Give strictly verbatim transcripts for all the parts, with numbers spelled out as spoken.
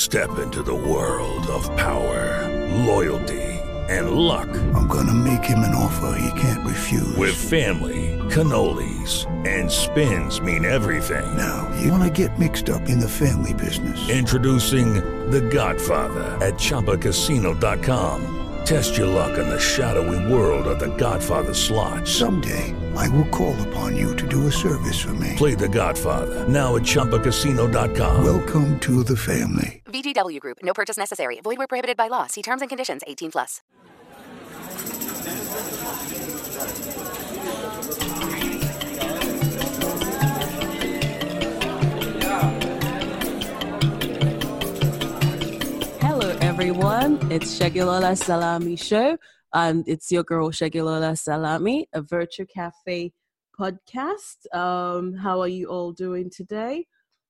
Step into the world of power, loyalty, and luck. I'm gonna make him an offer he can't refuse. With family, cannolis, and spins mean everything. Now, you wanna get mixed up in the family business. Introducing The Godfather at Chumba Casino dot com. Test your luck in the shadowy world of The Godfather slot. Someday, I will call upon you to do a service for me. Play The Godfather now at Chumba Casino dot com. Welcome to the family. V G W Group. No purchase necessary. Void where prohibited by law. See terms and conditions. eighteen plus. Hello, everyone. It's Segilola Salami Show, and it's your girl Segilola Salami, a Virtual Cafe podcast. Um, how are you all doing today?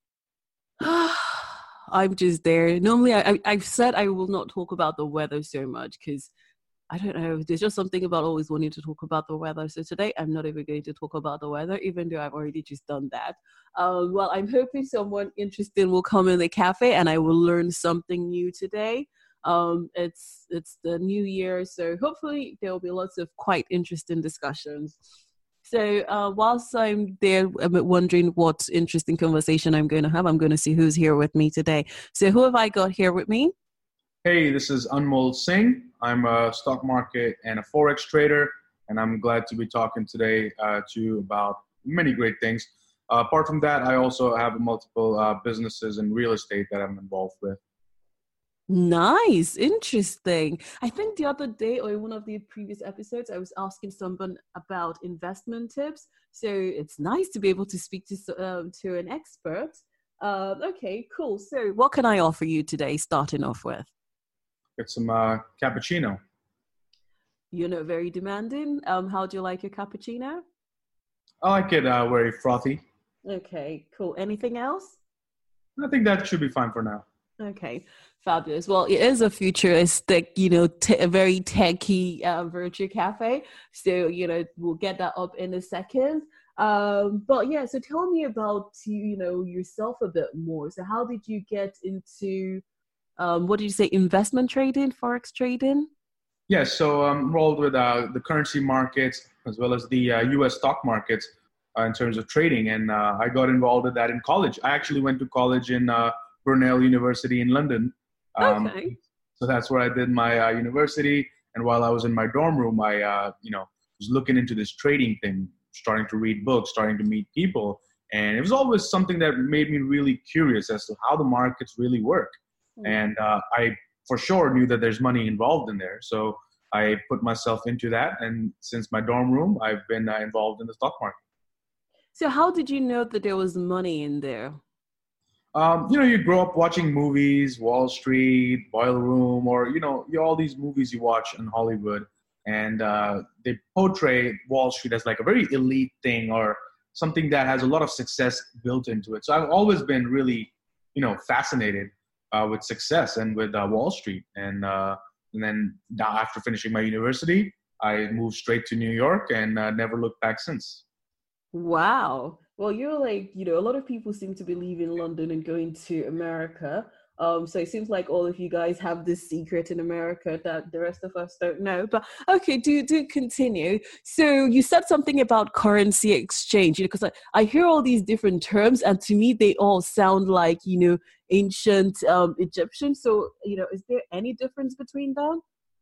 I'm just there. Normally, I, I, I've said I will not talk about the weather so much because I don't know. There's just something about always wanting to talk about the weather. So today, I'm not even going to talk about the weather, even though I've already just done that. Um, well, I'm hoping someone interested will come in the cafe and I will learn something new today. Um, it's it's the new year, so hopefully there will be lots of quite interesting discussions. So uh, whilst I'm there, I'm wondering what interesting conversation I'm going to have. I'm going to see who's here with me today. So who have I got here with me? Hey, this is Anmol Singh. I'm a stock market and a Forex trader, and I'm glad to be talking today uh, to you about many great things. Uh, apart from that, I also have multiple uh, businesses in real estate that I'm involved with. Nice, interesting. I think the other day or in one of the previous episodes, I was asking someone about investment tips. So it's nice to be able to speak to um, to an expert. Uh, okay, cool. So what can I offer you today, starting off with? Get some uh, cappuccino. You're not very demanding. Um, how do you like your cappuccino? I like it uh, very frothy. Okay, cool. Anything else? I think that should be fine for now. Okay, fabulous. Well, it is a futuristic, you know, t- a very techy uh, virtual cafe. So, you know, we'll get that up in a second. Um, but yeah, so tell me about, you know, yourself a bit more. So how did you get into, um, what did you say, investment trading, Forex trading? Yes, so I'm involved with uh, the currency markets as well as the uh, U S stock markets uh, in terms of trading. And uh, I got involved with that in college. I actually went to college in uh, Brunel University in London. Um, okay. So that's where I did my uh, university. And while I was in my dorm room, I, uh, you know, was looking into this trading thing, starting to read books, starting to meet people. And it was always something that made me really curious as to how the markets really work. Mm-hmm. And uh, I, for sure, knew that there's money involved in there. So I put myself into that. And since my dorm room, I've been uh, involved in the stock market. So how did you know that there was money in there? Um, you know, you grow up watching movies, Wall Street, Boiler Room, or, you know, you, all these movies you watch in Hollywood, and uh, they portray Wall Street as like a very elite thing or something that has a lot of success built into it. So I've always been really, you know, fascinated uh, with success and with uh, Wall Street. And, uh, and then after finishing my university, I moved straight to New York and uh, never looked back since. Wow. Well, you're like, you know, a lot of people seem to be leaving London and going to America. Um, so it seems like all of you guys have this secret in America that the rest of us don't know. But okay, do do continue. So you said something about currency exchange, you know, because I, I hear all these different terms, and to me they all sound like, you know, ancient um, Egyptian. So, you know, is there any difference between them?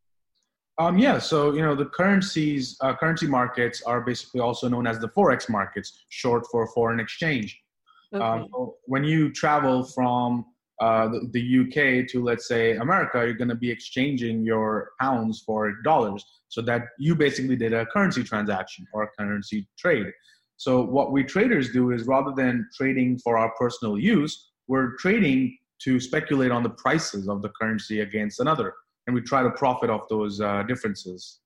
Um, yeah, so, you know, the currencies, uh, currency markets are basically also known as the Forex markets, short for foreign exchange. Okay. Um, so when you travel from uh, the, the U K to, let's say, America, you're going to be exchanging your pounds for dollars. So that you basically did a currency transaction or a currency trade. So what we traders do is rather than trading for our personal use, we're trading to speculate on the prices of the currency against another. And we try to profit off those uh, differences.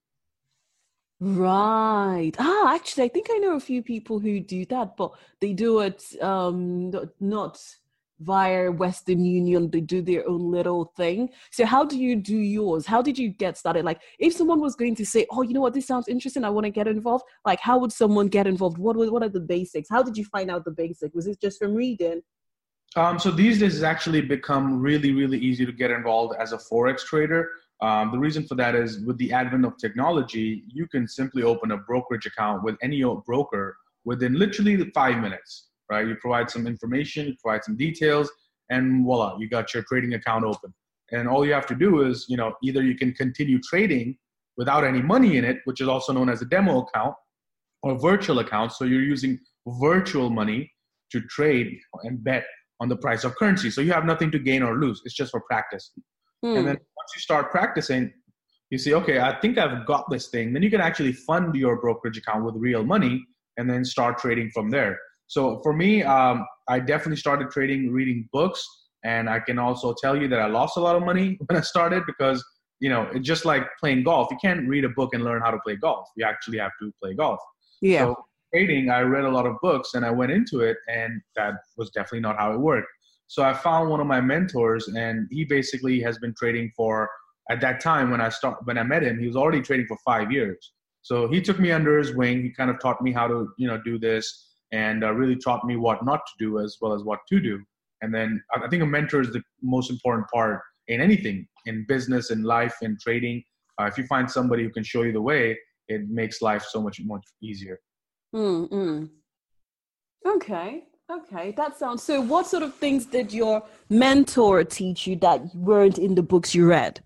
Right. Ah, actually, I think I know a few people who do that, but they do it um, not via Western Union. They do their own little thing. So how do you do yours? How did you get started? Like, if someone was going to say, oh, you know what, this sounds interesting, I want to get involved. Like, how would someone get involved? What What are the basics? How did you find out the basics? Was it just from reading? Um, so these days it's actually become really, really easy to get involved as a Forex trader. Um, the reason for that is with the advent of technology, you can simply open a brokerage account with any broker within literally five minutes, right? You provide some information, you provide some details, and voila, you got your trading account open. And all you have to do is, you know, either you can continue trading without any money in it, which is also known as a demo account, or virtual account. So you're using virtual money to trade and bet on the price of currency. So you have nothing to gain or lose. It's just for practice. Hmm. And then once you start practicing, you see, okay, I think I've got this thing. Then you can actually fund your brokerage account with real money and then start trading from there. So for me, um, I definitely started trading, reading books. And I can also tell you that I lost a lot of money when I started because, you know, it's just like playing golf. You can't read a book and learn how to play golf. You actually have to play golf. Yeah. So trading, I read a lot of books and I went into it, and that was definitely not how it worked. So I found one of my mentors, and he basically has been trading for, at that time when I start, when I met him, he was already trading for five years. So he took me under his wing. He kind of taught me how to, you know, do this, and uh, really taught me what not to do as well as what to do. And then I think a mentor is the most important part in anything, in business, in life, in trading. Uh, if you find somebody who can show you the way, it makes life so much, much easier. Mm-hmm. Okay. Okay. That sounds, so what sort of things did your mentor teach you that weren't in the books you read?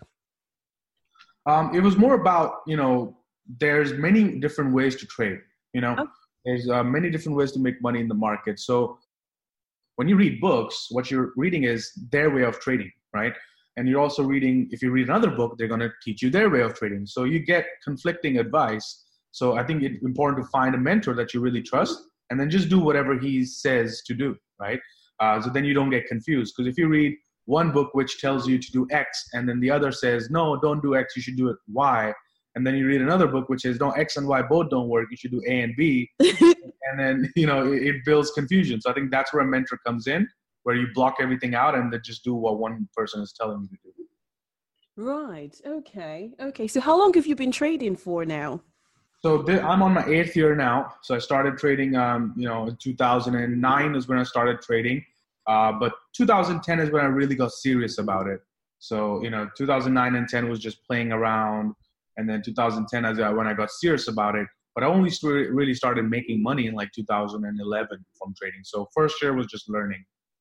Um, it was more about, you know, there's many different ways to trade, you know, okay. There's uh, many different ways to make money in the market. So when you read books, what you're reading is their way of trading, right? And you're also reading, if you read another book, they're going to teach you their way of trading. So you get conflicting advice. So I think it's important to find a mentor that you really trust and then just do whatever he says to do, right? Uh, so then you don't get confused. Because if you read one book which tells you to do X and then the other says, no, don't do X, you should do it Y. And then you read another book which says, no, X and Y both don't work, you should do A and B. And then, you know, it, it builds confusion. So I think that's where a mentor comes in, where you block everything out and then just do what one person is telling you to do. Right. Okay. Okay. So how long have you been trading for now? So th- I'm on my eighth year now. So I started trading, um, you know, in two thousand nine is when I started trading. Uh, but two thousand ten is when I really got serious about it. So, you know, two thousand nine and ten was just playing around. And then two thousand ten is when I got serious about it. But I only st- really started making money in like two thousand eleven from trading. So first year was just learning.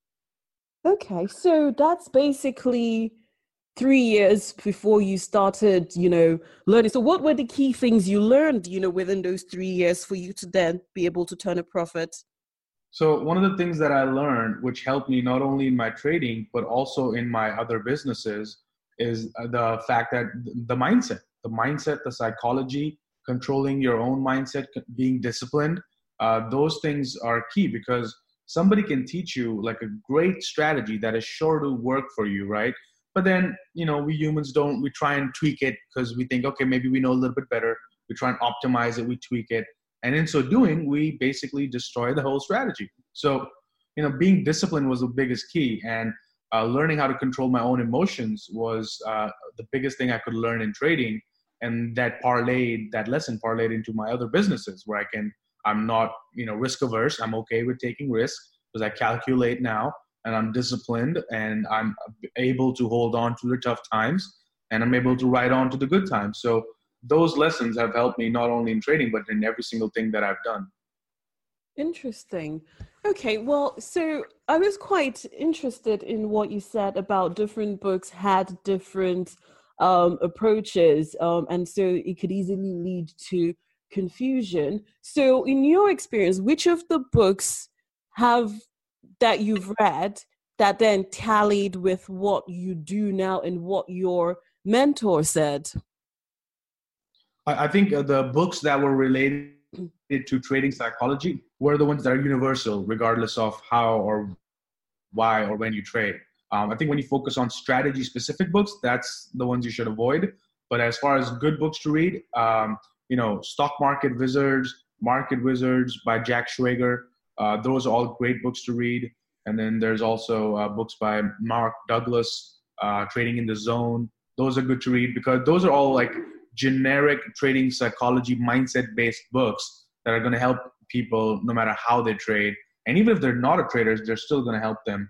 Okay, so that's basically three years before you started, you know, learning. So what were the key things you learned, you know, within those three years for you to then be able to turn a profit? So one of the things that I learned, which helped me not only in my trading, but also in my other businesses, is the fact that the mindset, the mindset, the psychology, controlling your own mindset, being disciplined, uh, those things are key because somebody can teach you like a great strategy that is sure to work for you, right? But then, you know, we humans don't, we try and tweak it because we think, okay, maybe we know a little bit better. We try and optimize it, we tweak it. And in so doing, we basically destroy the whole strategy. So, you know, being disciplined was the biggest key. And uh, learning how to control my own emotions was uh, the biggest thing I could learn in trading. And that parlayed, that lesson parlayed into my other businesses where I can, I'm not, you know, risk averse. I'm okay with taking risks because I calculate now and I'm disciplined and I'm able to hold on to the tough times and I'm able to ride on to the good times. So those lessons have helped me not only in trading, but in every single thing that I've done. Interesting. Okay, well, so I was quite interested in what you said about different books had different um, approaches, um, and so it could easily lead to confusion. So in your experience, which of the books have that you've read that then tallied with what you do now and what your mentor said? I think the books that were related to trading psychology were the ones that are universal, regardless of how or why or when you trade. Um, I think when you focus on strategy-specific books, that's the ones you should avoid. But as far as good books to read, um, you know, Stock Market Wizards, Market Wizards by Jack Schwager, uh, those are all great books to read. And then there's also uh, books by Mark Douglas, uh, Trading in the Zone. Those are good to read because those are all like generic trading psychology mindset-based books that are going to help people no matter how they trade. And even if they're not a trader, they're still going to help them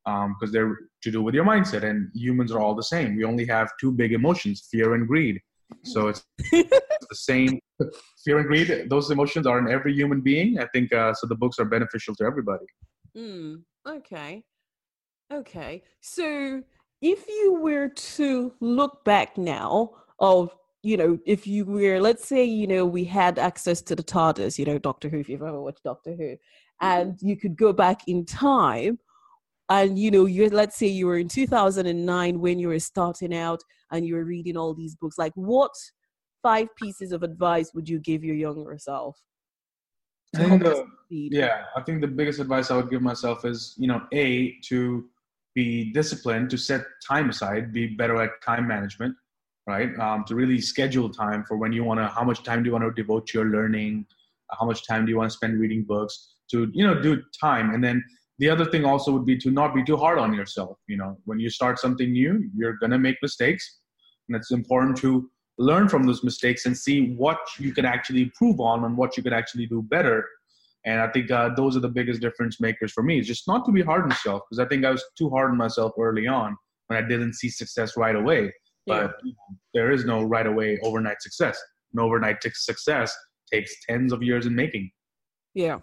because um, they're to do with your mindset. And humans are all the same. We only have two big emotions, fear and greed. So it's the same. Fear and greed, those emotions are in every human being. I think uh, so the books are beneficial to everybody. Mm, okay. Okay. So if you were to look back now of, you know, if you were, let's say, you know, we had access to the TARDIS, you know, Doctor Who, if you've ever watched Doctor Who, and you could go back in time and, you know, you let's say you were in two thousand nine when you were starting out and you were reading all these books, like what five pieces of advice would you give your younger self? I think the, yeah, I think the biggest advice I would give myself is, you know, A, to be disciplined, to set time aside, be better at time management, right? Um, to really schedule time for when you want to, how much time do you want to devote to your learning? How much time do you want to spend reading books? To, you know, do time. And then the other thing also would be to not be too hard on yourself. You know, when you start something new, you're going to make mistakes. And it's important to learn from those mistakes and see what you can actually improve on and what you could actually do better. And I think uh, those are the biggest difference makers for me. It's just not to be hard on yourself, because I think I was too hard on myself early on when I didn't see success right away. Yeah. But you know, there is no right away overnight success. An overnight t- success takes tens of years in making. Yeah.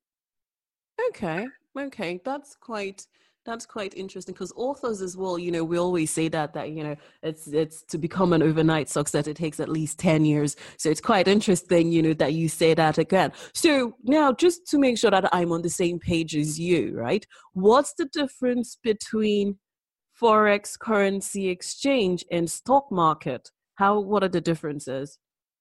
Okay. Okay. That's quite... That's quite interesting, because authors as well, you know, we always say that, that, you know, it's it's to become an overnight success, it takes at least ten years. So it's quite interesting, you know, that you say that again. So now, just to make sure that I'm on the same page as you, right? What's the difference between Forex, currency exchange, and stock market? How, what are the differences?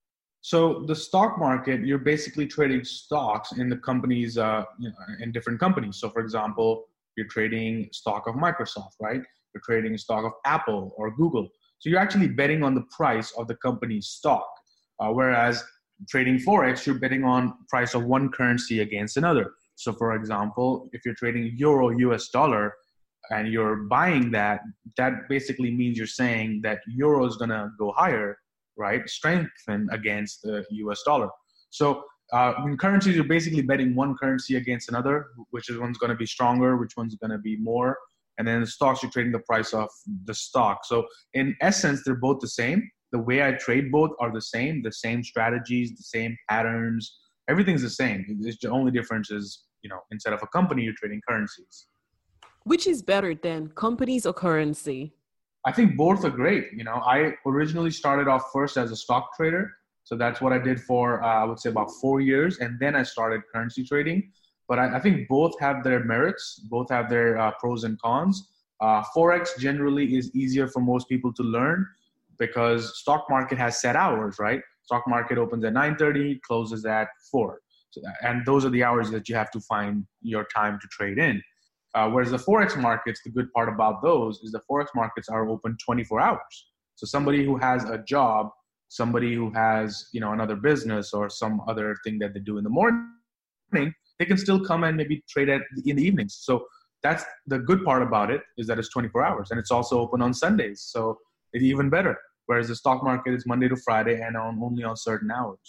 So the stock market, you're basically trading stocks in the companies, uh, you know, in different companies. So for example, you're trading stock of Microsoft, right? You're trading stock of Apple or Google. So you're actually betting on the price of the company's stock. Uh, whereas trading Forex, you're betting on price of one currency against another. So for example, if you're trading Euro U S dollar and you're buying that, that basically means you're saying that Euro is gonna go higher, right? Strengthen against the U S dollar. So Uh, in currencies, you're basically betting one currency against another, which is one's going to be stronger, which one's going to be more. And then the stocks, you're trading the price of the stock. So in essence, they're both the same. The way I trade both are the same, the same strategies, the same patterns. Everything's the same. It's the only difference is, you know, instead of a company, you're trading currencies. Which is better then, companies or currency? I think both are great. You know, I originally started off first as a stock trader. So that's what I did for, uh, I would say, about four years. And then I started currency trading. But I, I think both have their merits. Both have their uh, pros and cons. Uh, Forex generally is easier for most people to learn because stock market has set hours, right? Stock market opens at nine thirty, closes at four. So, and those are the hours that you have to find your time to trade in. Uh, whereas the Forex markets, the good part about those is the Forex markets are open twenty-four hours. So somebody who has a job, somebody who has, you know, another business or some other thing that they do in the morning, they can still come and maybe trade at in the evenings. So that's the good part about it, is that it's twenty-four hours, and it's also open on Sundays. So it's even better. Whereas the stock market is Monday to Friday and on, only on certain hours.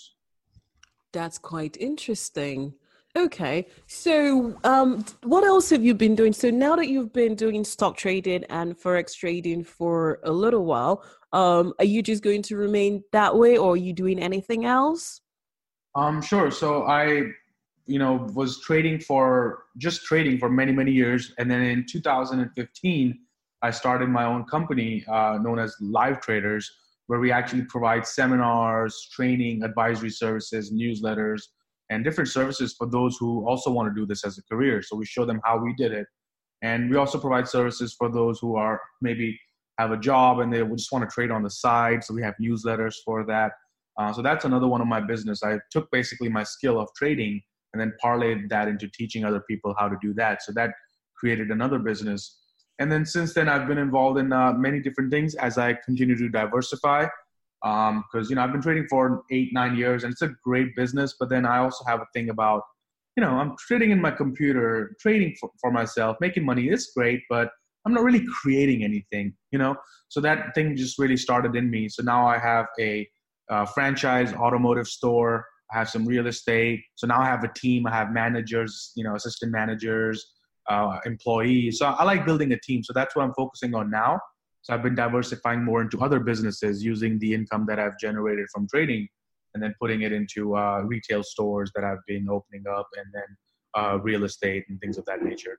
That's quite interesting. Okay. So um, what else have you been doing? So now that you've been doing stock trading and Forex trading for a little while, um, are you just going to remain that way, or are you doing anything else? Um, sure. So I, you know, was trading for, just trading for many, many years. And then in two thousand fifteen, I started my own company uh, known as Live Traders, where we actually provide seminars, training, advisory services, newsletters, and different services for those who also want to do this as a career. So we show them how we did it. And we also provide services for those who are maybe have a job and they just want to trade on the side. So we have newsletters for that. Uh, so that's another one of my business. I took basically my skill of trading and then parlayed that into teaching other people how to do that. So that created another business. And then since then, I've been involved in uh, many different things as I continue to diversify. Because, um, you know, I've been trading for eight, nine years, and it's a great business. But then I also have a thing about, you know, I'm trading in my computer, trading for, for myself, making money. It's great, but I'm not really creating anything, you know. So that thing just really started in me. So now I have a uh, franchise automotive store. I have some real estate. So now I have a team. I have managers, you know, assistant managers. uh, employees. So I like building a team. So that's what I'm focusing on now. So I've been diversifying more into other businesses using the income that I've generated from trading and then putting it into uh, retail stores that I've been opening up and then uh, real estate and things of that nature.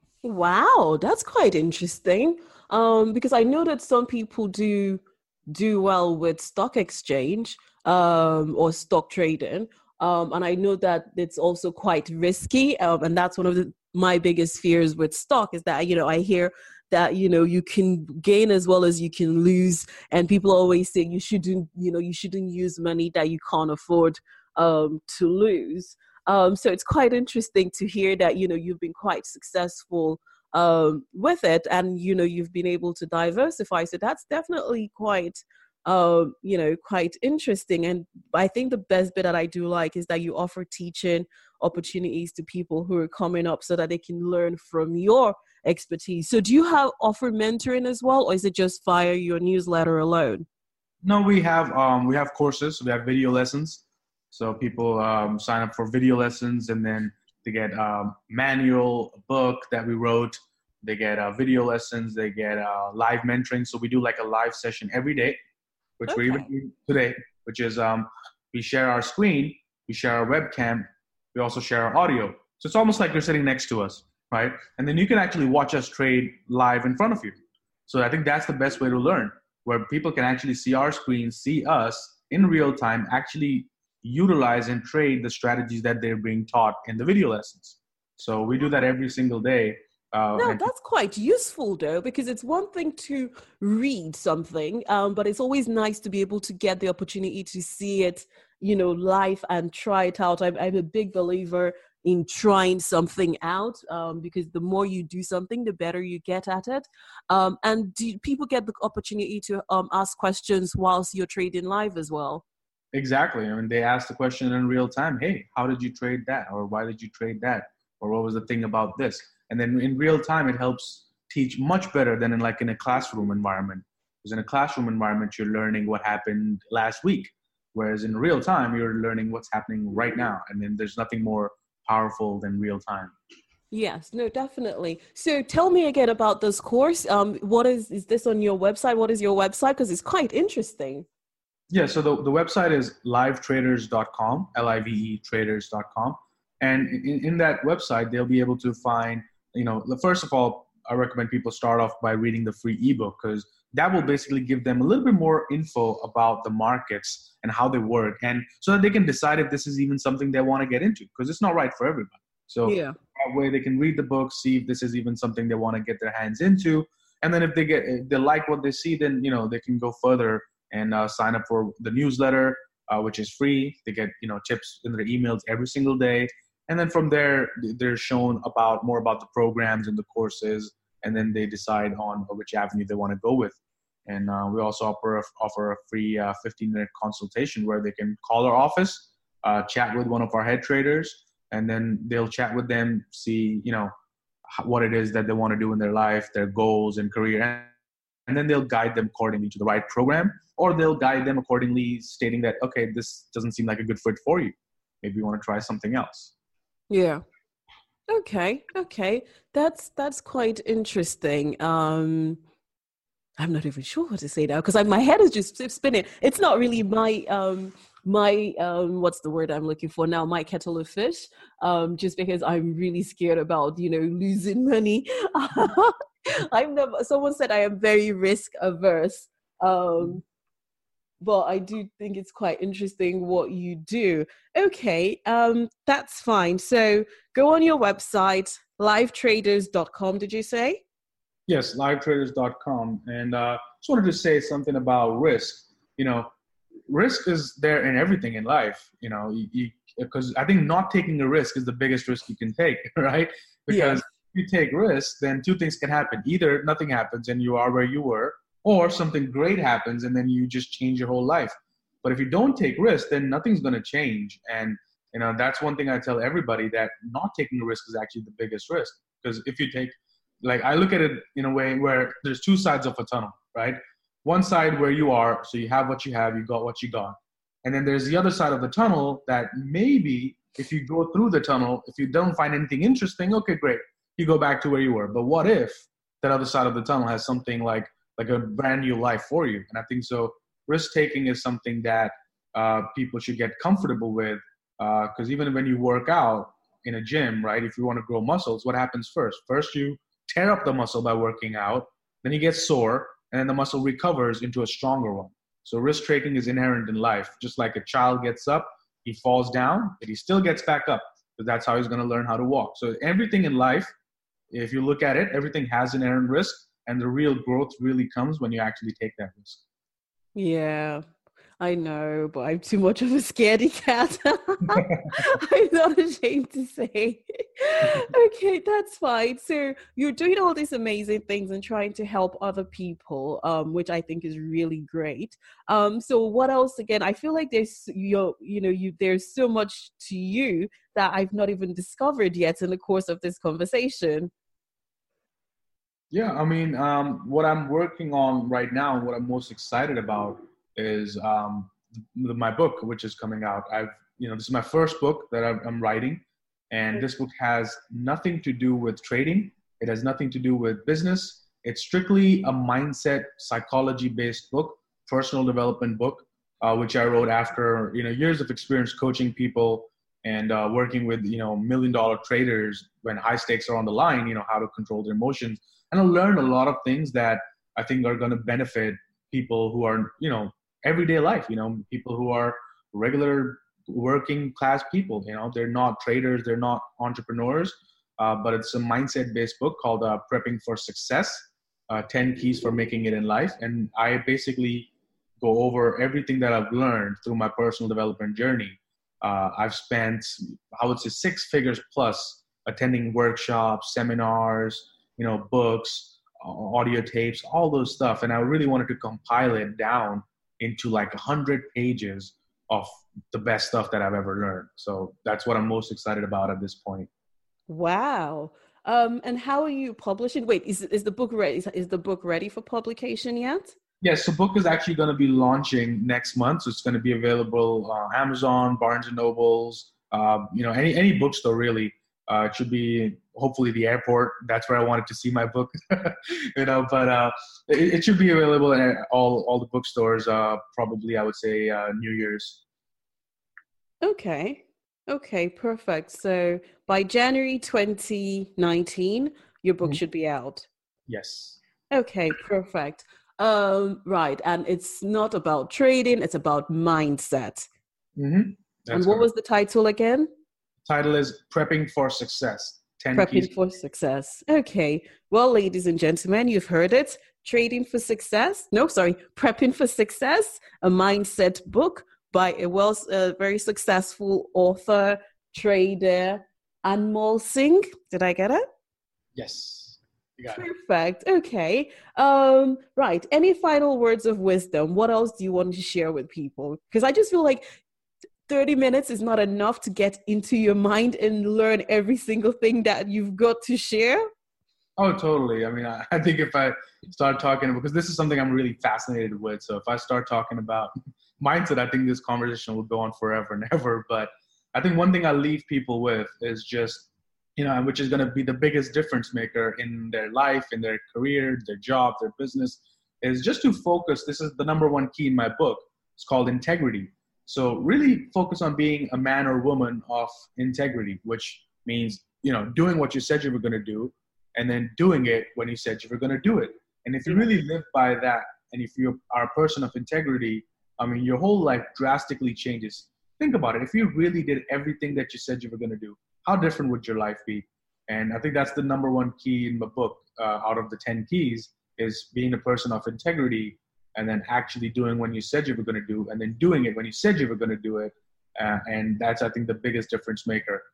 Wow, that's quite interesting. Um, because I know that some people do do well with stock exchange um, or stock trading. Um, and I know that it's also quite risky. Um, and that's one of the, my biggest fears with stock is that, you know, I hear that, you know, you can gain as well as you can lose. And people always say you shouldn't, you know, you shouldn't use money that you can't afford um, to lose. Um, so it's quite interesting to hear that, you know, you've been quite successful um, with it and, you know, you've been able to diversify. So that's definitely quite, um, you know, quite interesting. And I think the best bit that I do like is that you offer teaching opportunities to people who are coming up so that they can learn from your expertise. So do you have offer mentoring as well, or is it just via your newsletter alone? No, we have um, we have courses. We have video lessons. So people um, sign up for video lessons, and then they get um, manual, a book that we wrote. They get uh, video lessons. They get uh, live mentoring. So we do like a live session every day, which Okay. we're even doing today, which is um, we share our screen, we share our webcam, we also share our audio. So it's almost like you're sitting next to us, right? And then you can actually watch us trade live in front of you. So I think that's the best way to learn, where people can actually see our screen, see us in real time, actually utilize and trade the strategies that they're being taught in the video lessons. So we do that every single day. Uh, No, and- that's quite useful though, because it's one thing to read something, um, but it's always nice to be able to get the opportunity to see it, you know, live and try it out. I'm, I'm a big believer in trying something out, um, because the more you do something, the better you get at it. Um, and do people get the opportunity to um, ask questions whilst you're trading live as well? Exactly. I mean, they ask the question in real time. Hey, how did you trade that? Or why did you trade that? Or what was the thing about this? And then in real time, it helps teach much better than in like in a classroom environment. Because in a classroom environment, you're learning what happened last week. Whereas in real time, you're learning what's happening right now. And then there's nothing more powerful than real time. Yes, no, definitely. So tell me again about this course. Um, what is, is this on your website? What is your website? Because it's quite interesting. Yeah, so the, the website is live traders dot com, L I V E traders dot com. And in, in that website, they'll be able to find, you know, first of all, I recommend people start off by reading the free ebook, because that will basically give them a little bit more info about the markets and how they work, and so that they can decide if this is even something they want to get into, because it's not right for everybody. So Yeah. that way they can read the book, see if this is even something they want to get their hands into. And then if they get, if they like what they see, then, you know, they can go further and uh, sign up for the newsletter, uh, which is free. They get, you know, tips in their emails every single day. And then from there, they're shown about more about the programs and the courses, and then they decide on which avenue they want to go with. And uh, we also offer a, offer a free uh, fifteen minute consultation where they can call our office, uh, chat with one of our head traders, and then they'll chat with them, see, you know, what it is that they want to do in their life, their goals and career. And then they'll guide them accordingly to the right program, or they'll guide them accordingly, stating that, okay, this doesn't seem like a good fit for you. Maybe you want to try something else. Yeah. Okay. Okay. That's that's quite interesting. Um, I'm not even sure what to say now because my head is just spinning. It's not really my um my um what's the word I'm looking for now? My kettle of fish. Um, just because I'm really scared about, you know, losing money. I'm never. Someone said I am very risk averse. Um. But I do think it's quite interesting what you do. Okay, um, that's fine. So go on your website, live traders dot com, did you say? Yes, live traders dot com. And uh, just wanted to say something about risk. You know, risk is there in everything in life, you know, because I think not taking a risk is the biggest risk you can take, right? Because if you take risks, then two things can happen. Either nothing happens and you are where you were, or something great happens and then you just change your whole life. But if you don't take risks, then nothing's going to change. And, you know, that's one thing I tell everybody, that not taking a risk is actually the biggest risk. Because if you take, like, I look at it in a way where there's two sides of a tunnel, right? One side where you are, so you have what you have, you got what you got. And then there's the other side of the tunnel that maybe if you go through the tunnel, if you don't find anything interesting, okay, great. you go back to where you were. But what if that other side of the tunnel has something like like a brand new life for you? And I think so risk taking is something that uh, people should get comfortable with, because uh, even when you work out in a gym, right, if you want to grow muscles, what happens first? First, you tear up the muscle by working out, then you get sore, and then the muscle recovers into a stronger one. So risk taking is inherent in life. Just like a child gets up, he falls down, but he still gets back up, because that's how he's going to learn how to walk. So everything in life, if you look at it, everything has inherent risk, and the real growth really comes when you actually take that risk. Yeah, I know, but I'm too much of a scaredy cat. I'm not ashamed to say. Okay, that's fine. So you're doing all these amazing things and trying to help other people, um, which I think is really great. Um, so what else? Again, I feel like there's you, you know, you there's so much to you that I've not even discovered yet in the course of this conversation. Yeah, I mean, um, what I'm working on right now, what I'm most excited about is um, my book, which is coming out. I've, you know, this is my first book that I'm writing, and this book has nothing to do with trading. It has nothing to do with business. It's strictly a mindset, psychology-based book, personal development book, uh, which I wrote after, you know, years of experience coaching people and uh, working with, you know, million-dollar traders when high stakes are on the line, you know, how to control their emotions. And I learned a lot of things that I think are going to benefit people who are, you know, everyday life, you know, people who are regular working class people, you know, they're not traders, they're not entrepreneurs, uh, but it's a mindset-based book called uh, Prepping for Success, uh, ten Keys for Making It in Life. And I basically go over everything that I've learned through my personal development journey. Uh, I've spent, I would say, six figures plus attending workshops, seminars, you know, books, audio tapes, all those stuff. And I really wanted to compile it down into like a hundred pages of the best stuff that I've ever learned. So that's what I'm most excited about at this point. Wow. Um, and how are you publishing? Wait, is is the book ready? Is, is the book ready for publication yet? Yes, the book is actually going to be launching next month. So it's going to be available on Amazon, Barnes and Nobles, uh, you know, any any bookstore really. Uh, it should be hopefully the airport. That's where I wanted to see my book, you know. But uh, it, it should be available at all all the bookstores. Uh, probably, I would say uh, New Year's. Okay. Okay. Perfect. So by January twenty nineteen, your book mm-hmm. should be out. Yes. Okay. Perfect. Um, right, and it's not about trading; it's about mindset. Mm-hmm. And what correct. was the title again? Title is Prepping for Success. ten Prepping keys. for Success. Okay. Well, ladies and gentlemen, you've heard it. Trading for Success. No, sorry. Prepping for Success, a mindset book by a well, uh, very successful author, trader, Anmol Singh. Did I get it? Yes. You got Perfect. It. Okay. Um, right. Any final words of wisdom? What else do you want to share with people? Because I just feel like thirty minutes is not enough to get into your mind and learn every single thing that you've got to share. Oh, totally. I mean, I, I think if I start talking, because this is something I'm really fascinated with. So if I start talking about mindset, I think this conversation will go on forever and ever. But I think one thing I leave people with is just, you know, which is going to be the biggest difference maker in their life, in their career, their job, their business, is just to focus. This is the number one key in my book. It's called integrity. So really focus on being a man or woman of integrity, which means, you know, doing what you said you were going to do and then doing it when you said you were going to do it. And if you really live by that, and if you are a person of integrity, I mean, your whole life drastically changes. Think about it. If you really did everything that you said you were going to do, how different would your life be? And I think that's the number one key in the book, uh, out of the ten keys, is being a person of integrity, and then actually doing when you said you were going to do, and then doing it when you said you were going to do it. Uh, and that's, I think, the biggest difference maker.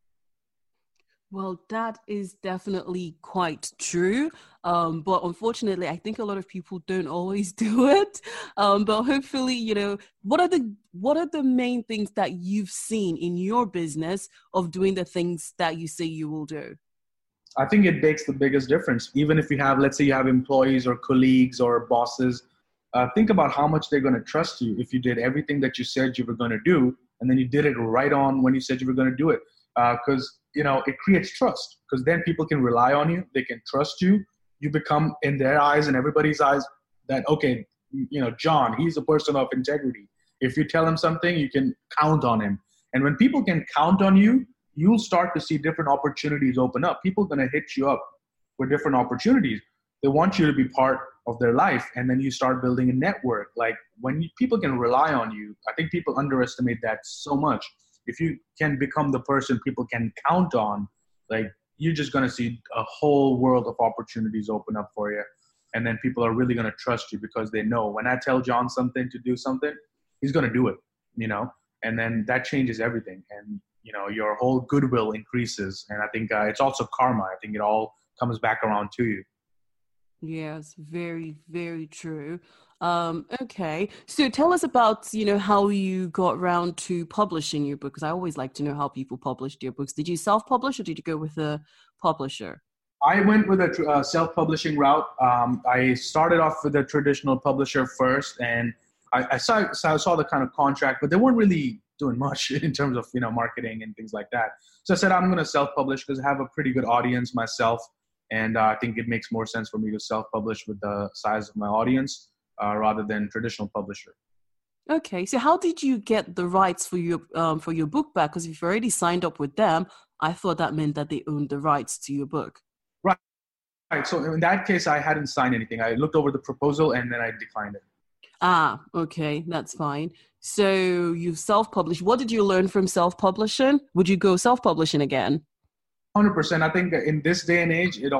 Well, that is definitely quite true. Um, but unfortunately, I think a lot of people don't always do it. Um, but hopefully, you know, what are the what are the main things that you've seen in your business of doing the things that you say you will do? I think it makes the biggest difference. Even if you have, let's say you have employees or colleagues or bosses, uh, think about how much they're going to trust you if you did everything that you said you were going to do, and then you did it right on when you said you were going to do it. Because uh, you know, it creates trust, because then people can rely on you. They can trust you. You become, in their eyes and everybody's eyes, that, okay, you know, John, he's a person of integrity. If you tell him something, you can count on him. And when people can count on you, you'll start to see different opportunities open up. People are going to hit you up with different opportunities. They want you to be part of their life. And then you start building a network. Like, when you, people can rely on you, I think people underestimate that so much. If you can become the person people can count on, like, you're just going to see a whole world of opportunities open up for you. And then people are really going to trust you, because they know when I tell John something to do something, he's going to do it, you know, and then that changes everything. And, you know, your whole goodwill increases. And I think uh, it's also karma. I think it all comes back around to you. Yes, very, very true. Um, okay. So tell us about, you know, how you got around to publishing your book, because I always like to know how people published their books. Did you self-publish or did you go with a publisher? I went with a uh, self-publishing route. Um, I started off with a traditional publisher first, and I, I saw I saw the kind of contract, but they weren't really doing much in terms of, you know, marketing and things like that. So I said, I'm going to self-publish because I have a pretty good audience myself, and uh, I think it makes more sense for me to self-publish with the size of my audience uh, rather than traditional publisher. Okay, so how did you get the rights for your um, for your book back? Because if you've already signed up with them, I thought that meant that they owned the rights to your book. Right. Right. So in that case, I hadn't signed anything. I looked over the proposal and then I declined it. Ah, okay, that's fine. So you self-published. What did you learn from self-publishing? Would you go self-publishing again? one hundred percent. I think in this day and age, it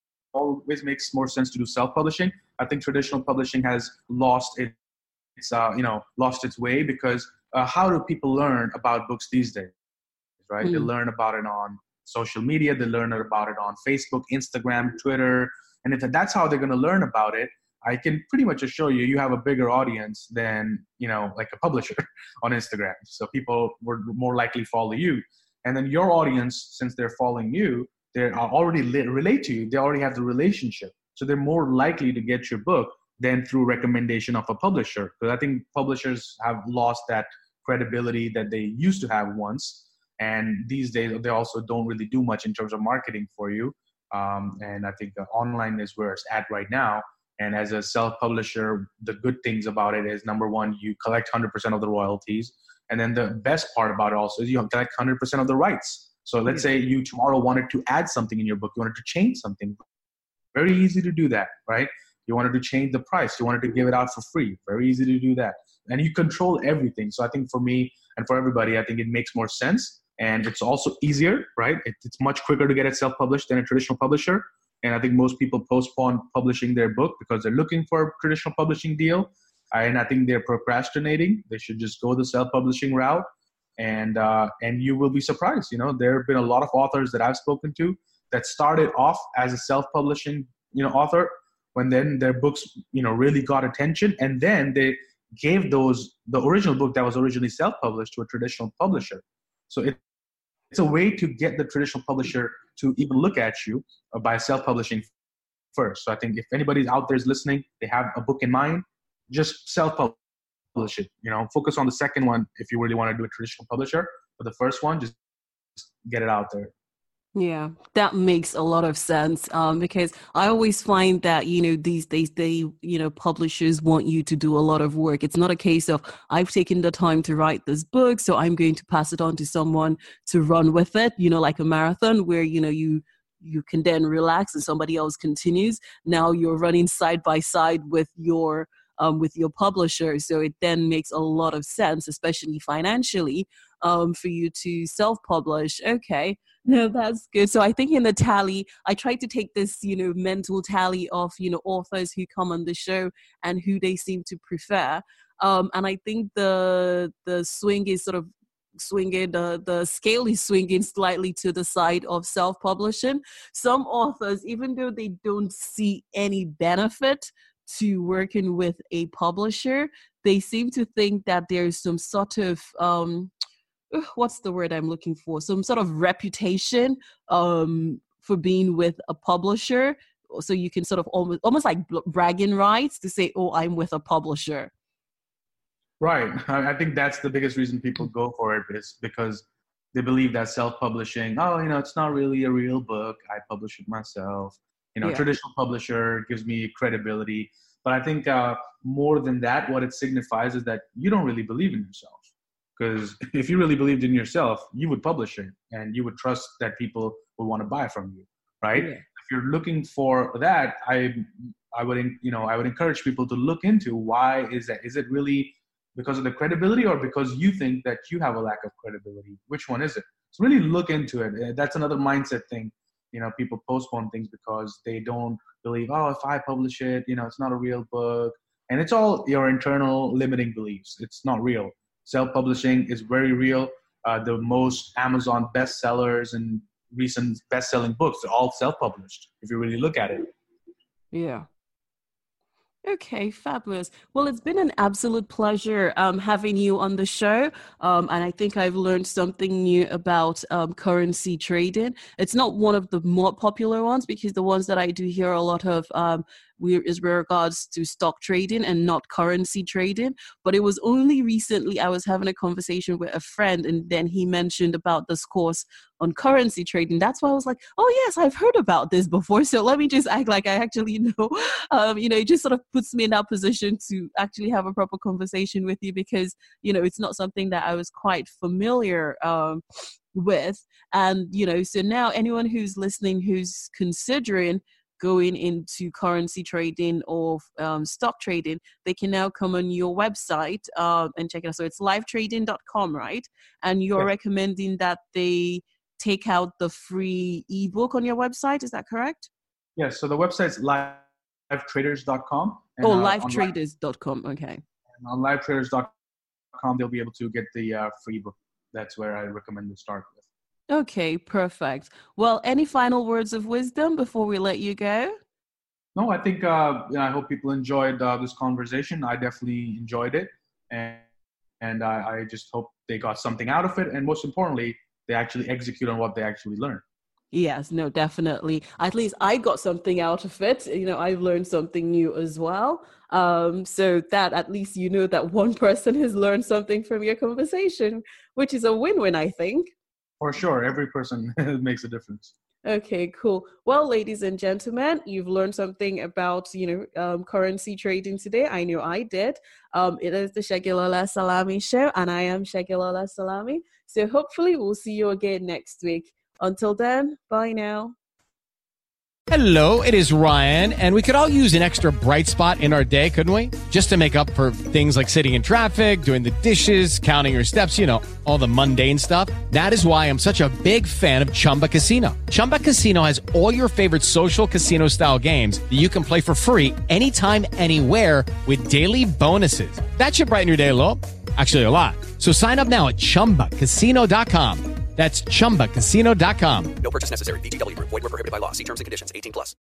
always makes more sense to do self-publishing. I think traditional publishing has lost its, it's, uh, you know, lost its way, because uh, how do people learn about books these days, right? Mm. They learn about it on social media. They learn about it on Facebook, Instagram, Twitter. And if that's how they're going to learn about it, I can pretty much assure you, you have a bigger audience than, you know, like a publisher on Instagram. So people would more likely follow you. And then your audience, since they're following you, they are already li- relate to you. They already have the relationship. So they're more likely to get your book than through recommendation of a publisher. Because I think publishers have lost that credibility that they used to have once. And these days, they also don't really do much in terms of marketing for you. Um, and I think uh, online is where it's at right now. And as a self-publisher, the good things about it is, number one, you collect one hundred percent of the royalties. And then the best part about it also is you collect one hundred percent of the rights. So let's say you tomorrow wanted to add something in your book. You wanted to change something. Very easy to do that, right? You wanted to change the price. You wanted to give it out for free. Very easy to do that. And you control everything. So I think for me and for everybody, I think it makes more sense. And it's also easier, right? It, it's much quicker to get it self-published than a traditional publisher. And I think most people postpone publishing their book because they're looking for a traditional publishing deal. And I think they're procrastinating. They should just go the self-publishing route. And uh, and you will be surprised. You know, there have been a lot of authors that I've spoken to that started off as a self-publishing, you know, author, when then their books, you know, really got attention. And then they gave those, the original book that was originally self-published, to a traditional publisher. So it, it's a way to get the traditional publisher to even look at you by self-publishing first. So I think if anybody's out there is listening, they have a book in mind, just self-publish it. You know, focus on the second one if you really want to do a traditional publisher. But the first one, just get it out there. Yeah, that makes a lot of sense, um, because I always find that, you know, these days, they, you know, publishers want you to do a lot of work. It's not a case of, I've taken the time to write this book, so I'm going to pass it on to someone to run with it, you know, like a marathon where, you know, you you can then relax and somebody else continues. Now you're running side by side with your um, with your publisher. So it then makes a lot of sense, especially financially, um, for you to self-publish. Okay. No, that's good. So I think in the tally, I try to take this, you know, mental tally of, you know, authors who come on the show and who they seem to prefer. Um, and I think the the swing is sort of swinging, the, the scale is swinging slightly to the side of self-publishing. Some authors, even though they don't see any benefit to working with a publisher, they seem to think that there's some sort of, um, what's the word I'm looking for? Some sort of reputation um, for being with a publisher. So you can sort of almost, almost like bragging rights to say, oh, I'm with a publisher. Right. I think that's the biggest reason people go for it, is because they believe that self-publishing, oh, you know, it's not really a real book. I publish it myself. You know, yeah. Traditional publisher gives me credibility. But I think uh, more than that, what it signifies is that you don't really believe in yourself. Because if you really believed in yourself, you would publish it and you would trust that people would want to buy from you, right? Yeah. If you're looking for that, I I would, you know, I would encourage people to look into why is that? Is it really because of the credibility or because you think that you have a lack of credibility? Which one is it? So really look into it. That's another mindset thing. You know, people postpone things because they don't believe, oh, if I publish it, you know, it's not a real book. And it's all your internal limiting beliefs. It's not real. Self-publishing is very real. Uh, the most Amazon bestsellers and recent best-selling books are all self-published, if you really look at it. Yeah. Okay, fabulous. Well, it's been an absolute pleasure um, having you on the show. Um, and I think I've learned something new about um, currency trading. It's not one of the more popular ones because the ones that I do hear a lot of um, is with regards to stock trading and not currency trading. But it was only recently I was having a conversation with a friend and then he mentioned about this course on currency trading. That's why I was like, oh yes, I've heard about this before. So let me just act like I actually know. Um, you know, it just sort of puts me in that position to actually have a proper conversation with you because, you know, it's not something that I was quite familiar um, with. And, you know, so now anyone who's listening, who's considering going into currency trading or um, stock trading, they can now come on your website uh, and check it out. So it's live trading dot com, right? And you're yeah. recommending that they take out the free ebook on your website. Is that correct? Yes. Yeah, so the website's live traders dot com. Oh, uh, live traders dot com. Okay. And on live traders dot com, they'll be able to get the uh, free book. That's where I recommend to start with. Okay, perfect. Well, any final words of wisdom before we let you go? No, I think uh, you know, I hope people enjoyed uh, this conversation. I definitely enjoyed it. And, and I, I just hope they got something out of it. And most importantly, they actually execute on what they actually learned. Yes, no, definitely. At least I got something out of it. You know, I've learned something new as well. Um, so that at least you know that one person has learned something from your conversation, which is a win-win, I think. For sure. Every person makes a difference. Okay, cool. Well, ladies and gentlemen, you've learned something about, you know, um, currency trading today. I know I did. Um, it is the Segilola Salami Show, and I am Segilola Salami. So hopefully we'll see you again next week. Until then, bye now. Hello, it is Ryan, and we could all use an extra bright spot in our day, couldn't we? Just to make up for things like sitting in traffic, doing the dishes, counting your steps, you know, all the mundane stuff. That is why I'm such a big fan of Chumba Casino. Chumba Casino has all your favorite social casino-style games that you can play for free anytime, anywhere with daily bonuses. That should brighten your day a little. Actually, a lot. So sign up now at chumba casino dot com. That's chumba casino dot com. No purchase necessary. V G W Group. Void where prohibited by law. See terms and conditions. eighteen plus.